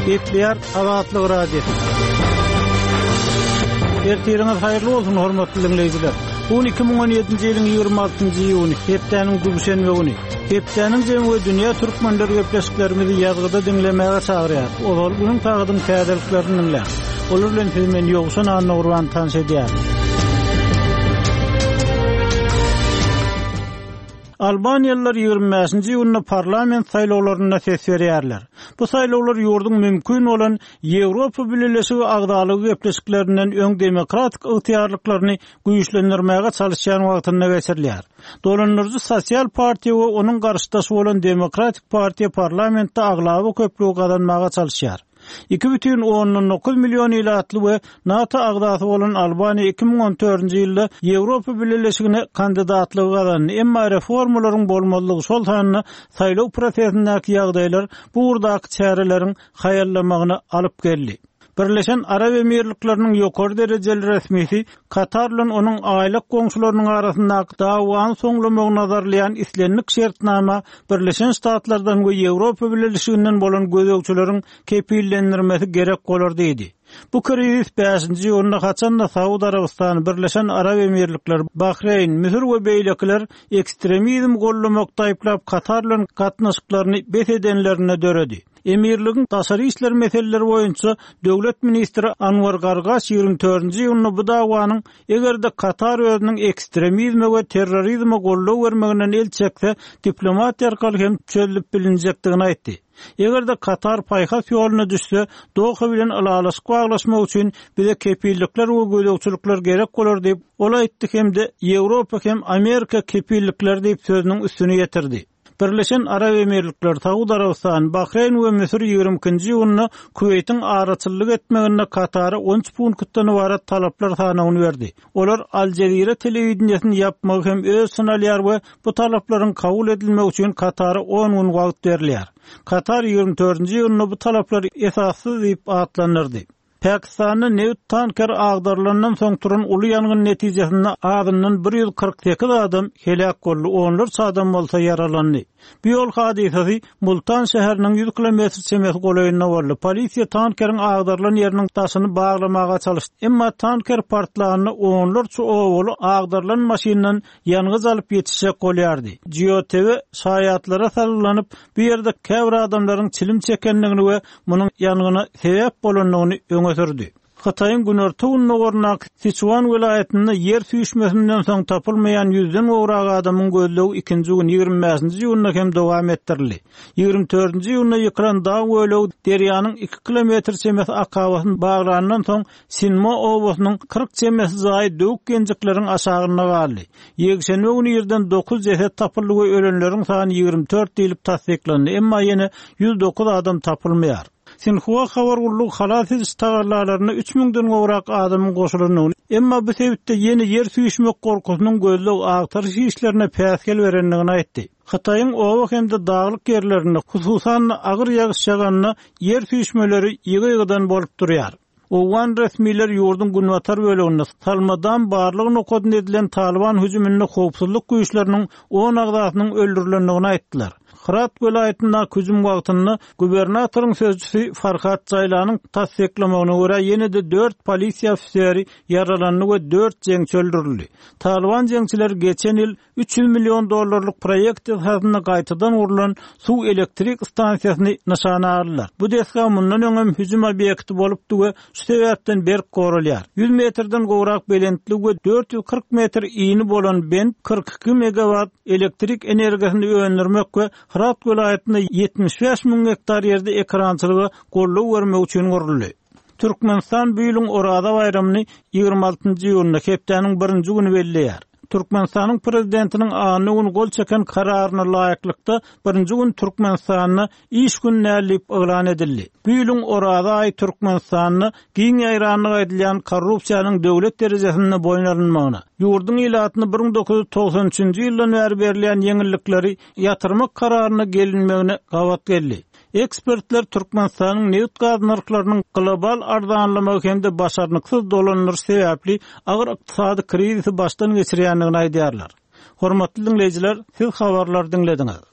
Gepler Azatlyk radiosu. Ertiriniz hayırlı olsun hormatly dinleyijiler. Bu 2017-nji ýylyň 26-njy ýuny, hepdeniň duşenbe güni. Hepdeniň jemgy dünýä türkmenleri gepleşiklerimizi ýazgyda dinlemäge çagyrýar. Ol bunyň tagydyň täzeliklerini dinler. Olar bilen filmen ýogşan anna urwan tanış edýär. Albaniyalılar 25-nji ýylyna parlament saýlawlaryna ses berýärler. Bu saýlawlar ýurdun mümkin bolan Ýewropa Birleşigi agdalygy gepleşiklerinden öň demokratik ygtyarlyklaryny güýçlendirmäge çalışýan wagtyna geçirilýär. Dolanyrjy sosial partiýa we onuň garşydaşy bolan Demokratik partiýa parlamentde aglaby köplügi kazanmaga çalışýar. 2,9 milyon ilatly we NATO agdasy bolan Albaniya 2014-nji ýylda Ýewropa Birleşigine kandidatlygy kazandy. Emma reformalaryň bolmalygy şol sanyny saýlaw prosesindäki ýagdaýlar bu urdaky çäreleriň haýallamagyna alyp geldi. Birleşen Arab Emirlikläriniň ýokary derejeli resmisi Katar bilen onuň aýlyk goňşularynyň arasyndaky dawaň soňlamagyny nazarlayan islenlik şertnama Birleşen Ştatlardan we Ýewropa Birleşiginden bolan gözegçileriň kepillendirmesi gerek bolar diýdi. Bu kriz 5-nji ýylyna haçanda Saudi Arabistany, Birleşen Arab Emirlikler, Bahreyn, Misir we beýlekler ekstremizm gollamakda aýplap Katar bilen gatnaşyklaryny besedenlerine döredi. Emirligiň taşary işler meseleleri boýunça döwlet ministri Anwar Gargaş 24-nji ýylyny bu dawanyň egerde Katar özüniň ekstremizme we terrorizme gollaw bermeginden el çekse diplomatiýa arkaly hem çözülip bilinjekdigini aýtdy. Egerde Katar paýhas ýoluna düşse, Doha bilen alalaşyk baglaşmak üçin bize kepillikler we gözegçilikler gerek bolar diýip ol aýtdy hemde Ýewropa hem Amerika kepillikler diýip sözüniň üstüne ýetirdi. Birleşen Arab Emirlikler, Saudi Arabistan, Bahreyn we Misir 20-nji ýylyna Kuweytiň araçylyk etmegine Katara 13 punktdan ibaret talaplar sanawyny berdi. Olar Al Jazeera telewizionyny ýapmagy hem öz synalýar we bu talaplaryň kabul edilmegi üçin Katara 10 gün wagt berilýär. Katar 24-nji ýylyna bu talaplar esassyz diýip atlanyrdy. Pakistanyň Newt tanker agdarlanan soň turan uly ýangyn netijesinde adynyň 148 adam helak boldy, onlarca adam bolsa yaralandy. Bu ýol hadisesi Multan şäheriniň 100 kilometr çemesi golaýyna boldy. Polisiýa tankeriň agdarlan ýeriniň taşyny baglamaga çalışdy. Emma tanker partlagyny onlarca owaly agdarlan maşynyň ýanyňyz alyp ýetişjek bolýardy. GeoTV şaýatlara sarylanyp bu ýerde käbir adamlaryň çilim çekenligini we munyň ýanygyna sebäp bolanyny öňe sürdi. Xitayň günorta ununy gornak Sichuan vilayetinde yer süýşmesinden soň tapylmayan 100den gowrak adamyň gözlegi 2-nji gün 25-nji ýylyna hem dowam etdirildi. 24-nji ýylyna ýykran daň gölegi derýanyň 2 kilometr çemesi akabasyny baglanandan soň Sinmo owasynyň 40 çemesi zaý döwük genjikleriň aşagyna galdy. Ýegşenbe güni ýerden 9 jeset tapyldy we ölenleriň sany 24 diýilip tasdiklendi. Emma ýene 109 adam tapylmaýar. Sinhua habargullyk halat ediş tagarlalaryna 3000den gowrak adamyň goşulynyny, emma bu sebäpde ýene yer süýşmek gorkusynyň gözleg agtarış işlerine päsgel berenligini aýtdy. Xitaýyň owa hemde daglyk ýerlerinde, hususan agyr ýagyş ýaganyna yer süýşmeleri ýygy-ýygydan bolup durýar. Owan resmiler ýurdun günwatar böleginde salmadan barlygy nokadyn edilen Taliban hüjümine howpsuzlyk güýçleriniň 10 agdasynyň öldürilendigini aýtdylar. Hirat vilayetinde hüjüm wagtyny gubernatoriň sözçüsü Farhat Jaylanyň tasdiklamagyna görä ýene-de 4 polisiýa ofiseri yaralandy we 4 jeňçi öldürildi. Taliban jeňçileri geçen ýyl $300 milyon proýekt hazyny gaýtadan urulan suw elektrik stansiýasyny nişana aldylar. Bu desga mundan öňem hüjüm obyekti bolupdy we şu sebäpden berk gorulýar. 100 metrden gowrak belentli we 440 metr iýni bolan bent 42 megawatt elektrik energiýasyny öňdirmek we Hirat vilayetinde 75 000 hektar ýerde ekrançylygy gollaw bermek üçin guruldy. Türkmenistan bu ýylyň Orada bayramyny 26-njy ýylyna hepdeniň 1-nji güni belleýär. Türkmenistanyň prezidentiniň anyny gol çeken kararyna laýyklykda 1-nji gün Türkmenistanyny iş gününe alip elan edildi. Bu ýylyň Orada aý Türkmenistanyny giň ýaýranlyk edilen korrupsiýanyň döwlet derejesinde boýnalynmagyna, ýurdun ilatyny 1993-nji ýyldan bäri berilýän ýeňillikleri ýatyrmak kararyna gelinmegine gawat geldi. Ekspertler Türkmenistanyň neft gaz narklarynyň global ardanlamagy hemde başarnyksız dolanýar sebäpli agyr ykdysady krizisi başdan geçirýändigini aýdýarlar. Hormatly dinleyijiler, siz habarlar dinlediňiz.